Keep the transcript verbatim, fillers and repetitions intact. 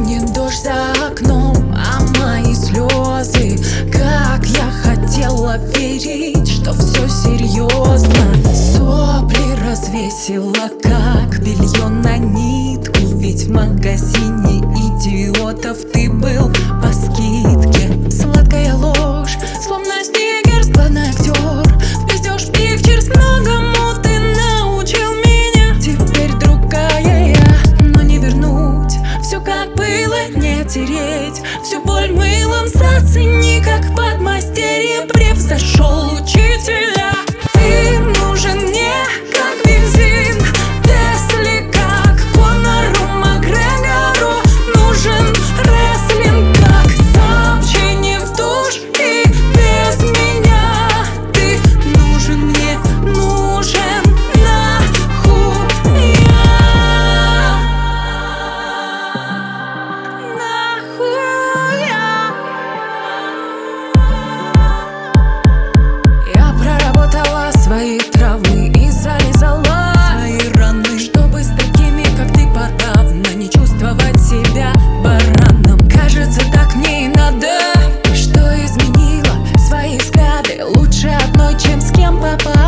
Не дождь за окном, а мои слезы. Как я хотела верить, что все серьезно. Сопли развесила, как белье на нитку. Ведь в магазине идиотов ты был по скидке. Сладкая ложь, словно стикерс, главный актер. Впиздешь пикчерс, многому ты научил меня. Теперь другая я, но не вернуть. Все как было, не тереть. Всю боль мылом зацени, как подмастерье превзошел учителя. Ты нужен мне, как бензин Тесли, как Конору Макгрегору нужен рестлинг, как сообщение в душ. И без меня ты нужен мне, нужен нахуй я. Нахуй я. Я проработала свои травмы и залезала свои раны, чтобы с такими, как ты, подавно не чувствовать себя бараном. Кажется, так мне и надо, что изменила свои взгляды. Лучше одной, чем с кем попало.